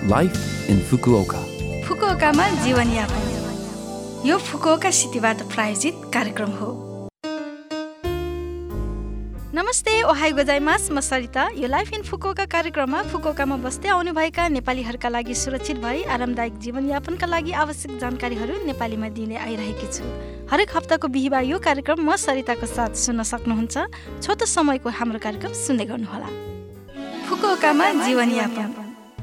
Life in Fukuoka. फुकुओकामा जीवनयापन यो Fukuoka सिटीबाट प्रायोजित कार्यक्रम हो। नमस्ते, ओहाई गोजाइमास, म सरिता। यो लाइफ इन फुकुओका कार्यक्रममा फुकुओकामा बस्दै आउनुभएका नेपालीहरूका लागि सुरक्षित भई आरामदायक जीवनयापनका लागि आवश्यक जानकारीहरू नेपालीमा दिने आइरहेकी छु। हरेक हप्ताको बिहिबार यो कार्यक्रम म सरिताको साथ सुन्न सक्नुहुन्छ। छोटो समयको हाम्रो कार्यक्रम सुन्दै गर्नुहोला। फुकुओकामा जीवनयापन।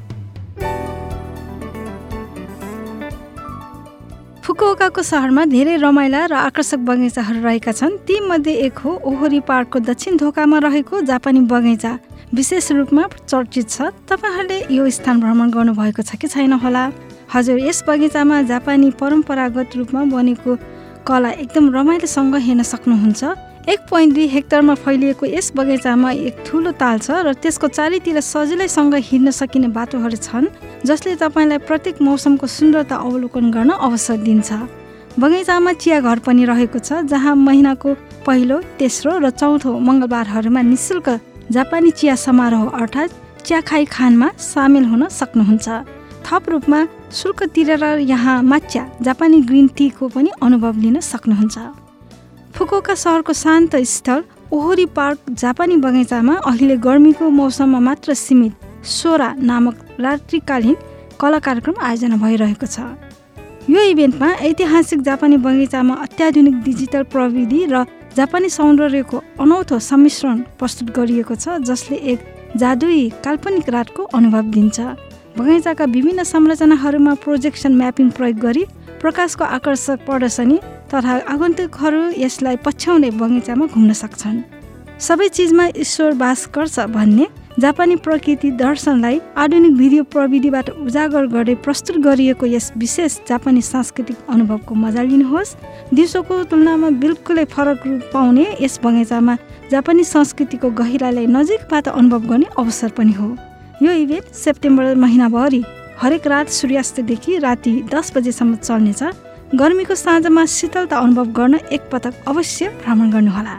फुकुओकाको सहरमा धेरै रमाइला र आकर्षक बगैँचाहरू रहेका छन्। ती मध्ये एक हो ओहोरी पार्कको दक्षिण ढोकामा रहेको जापानी बगैँचा। विशेष रूपमा चर्चित छ। तपाईहरूले यो स्थान भ्रमण गर्नुभएको छ कि छैन होला? हजुर, यस बगैँचामा जापानी परम्परागत रूपमा बनेको कला एकदम रमाइलोसँग हेर्न सक्नुहुन्छ। 1.2 हेक्टरमा फैलिएको यस बगैँचामा एक ठुलो ताल छ र त्यसको चारैतिर सजिलैसँग हिँड्न सकिने बाटोहरू छन्, जसले तपाईँलाई प्रत्येक मौसमको सुन्दरता अवलोकन गर्न अवसर दिन्छ। बगैँचामा चिया घर पनि रहेको छ, जहाँ महिनाको पहिलो, तेस्रो र चौथो मङ्गलबारहरूमा निःशुल्क जापानी चिया समारोह अर्थात् चिया खाइ खानमा सामेल हुन सक्नुहुन्छ। थप रूपमा शुल्क तिरेर यहाँ माच्या जापानी ग्रिन टीको पनि अनुभव लिन सक्नुहुन्छ। फुकुओका सहरको शान्त स्थल ओहोरी पार्क जापानी बगैँचामा अहिले गर्मीको मौसममा मात्र सीमित सोरा नामक रात्रिकालीन कला कार्यक्रम आयोजना भइरहेको छ। यो इभेन्टमा ऐतिहासिक जापानी बगैँचामा अत्याधुनिक डिजिटल प्रविधि र जापानी सौन्दर्यको अनौठो सम्मिश्रण प्रस्तुत गरिएको छ, जसले एक जादुई काल्पनिक रातको अनुभव दिन्छ। बगैँचाका विभिन्न संरचनाहरूमा प्रोजेक्सन म्यापिङ प्रयोग गरी प्रकाशको आकर्षक प्रदर्शनी तथा आगन्तुकहरू यसलाई पछ्याउने बगैँचामा घुम्न सक्छन्। सबै चिजमा ईश्वर बास गर्छ भन्ने जापानी प्रकृति दर्शनलाई आधुनिक भिडियो प्रविधिबाट उजागर गर्दै प्रस्तुत गरिएको यस विशेष जापानी सांस्कृतिक अनुभवको मजा लिनुहोस्। दिउँसोको तुलनामा बिल्कुलै फरक रूप पाउने यस बगैँचामा जापानी संस्कृतिको गहिराईलाई नजिकबाट अनुभव गर्ने अवसर पनि हो। यो इभेन्ट सेप्टेम्बर महिनाभरि हरेक रात सूर्यास्तदेखि राति 10 बजेसम्म चल्नेछ। गर्मीको साँझमा शीतलता अनुभव गर्न एकपटक अवश्य भ्रमण गर्नुहोला।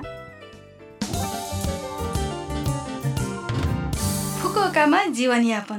फुकुओकामा जीवनयापन।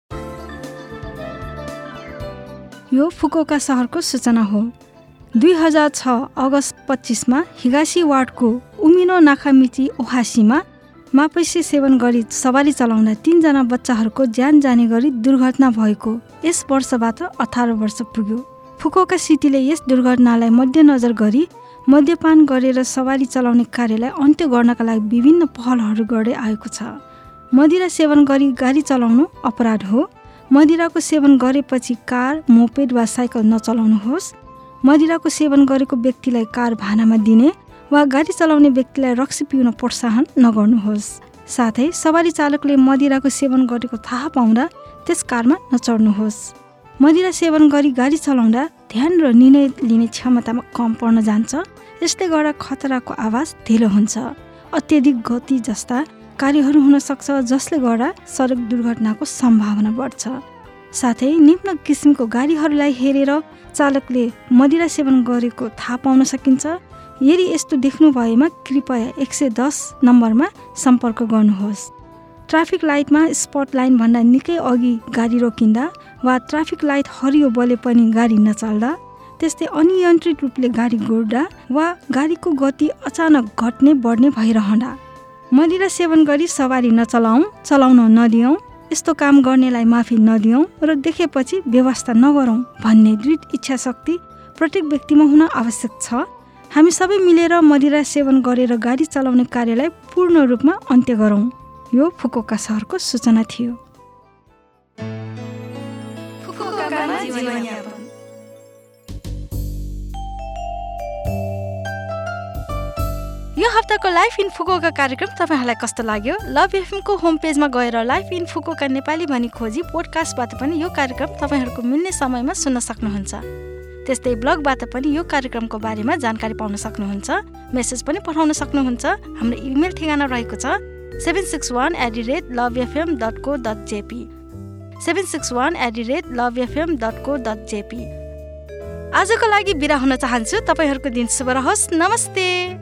यो फुकुओका सहरको सूचना हो। 2006 अगस्त 25मा हिगासी वार्डको उमिनो नाखामिची ओहासीमा मापैसी सेवन गरी सवारी चलाउँदा 3 जना बच्चाहरूको ज्यान जाने गरी दुर्घटना भएको यस वर्षबाट 18 वर्ष पुग्यो। फुकुओका सिटीले यस दुर्घटनालाई मध्यनजर गरी मद्यपान गरेर सवारी चलाउने कार्यलाई अन्त्य गर्नका लागि विभिन्न पहलहरू गर्दै आएको छ। मदिरा सेवन गरी गाडी चलाउनु अपराध हो। मदिराको सेवन गरेपछि कार, मोपेड वा साइकल नचलाउनुहोस्। मदिराको सेवन गरेको व्यक्तिलाई कार भाडामा दिने वा गाडी चलाउने व्यक्तिलाई रक्सी पिउन प्रोत्साहन नगर्नुहोस्। साथै सवारी चालकले मदिराको सेवन गरेको थाहा पाउँदा त्यस कारमा नचढ्नुहोस्। मदिरा सेवन गरी गाडी चलाउँदा ध्यान र निर्णय लिने क्षमतामा कम पर्न जान्छ। यसले गर्दा खतराको आवाज ढिलो हुन्छ। अत्यधिक गति जस्ता कार्यहरू हुन सक्छ, जसले गर्दा सडक दुर्घटनाको सम्भावना बढ्छ। साथै निम्न किसिमको गाडीहरूलाई हेरेर चालकले मदिरा सेवन गरेको थाहा पाउन सकिन्छ। यदि यस्तो देख्नु भएमा कृपया 110 नम्बरमा सम्पर्क गर्नुहोस्। ट्राफिक लाइटमा स्पट लाइन भन्दा निकै अघि गाडी रोकिँदा वा ट्राफिक लाइट हरियो बले पनि गाडी नचल्दा, त्यस्तै अनियन्त्रित रूपले गाडी गोड्दा वा गाडीको गति अचानक घट्ने बढ्ने भइरहँदा मदिरा सेवन गरी सवारी चलाउन नदियौँ, यस्तो काम गर्नेलाई माफी नदियौँ र देखेपछि व्यवस्था नगरौँ भन्ने दृढ इच्छा शक्ति प्रत्येक व्यक्तिमा हुन आवश्यक छ। हामी सबै मिलेर मदिरा सेवन गरेर गाडी चलाउने कार्यलाई पूर्ण रूपमा अन्त्य गरौँ। यो फुकुओका सहरको सूचना थियो। यो हप्ताको लाइफ इन फुकुओका कार्यक्रम तपाईँहरूलाई कस्तो लाग्यो? लभ एफएमको होम पेजमा गएर लाइफ इन फुकुओका नेपाली भनी खोजी पोडकास्टबाट पनि यो कार्यक्रम तपाईँहरूको मिल्ने समयमा सुन्न सक्नुहुन्छ। त्यस्तै ब्लगबाट पनि यो कार्यक्रमको बारेमा जानकारी पाउन सक्नुहुन्छ। मेसेज पनि पठाउन सक्नुहुन्छ। हाम्रो इमेल ठेगाना रहेको छ 761@lovefm.co.jp 761@lovefm.co.jp। आजको लागि बिदा हुन चाहन्छु। तपाईँहरूको दिन शुभ रहोस्। नमस्ते।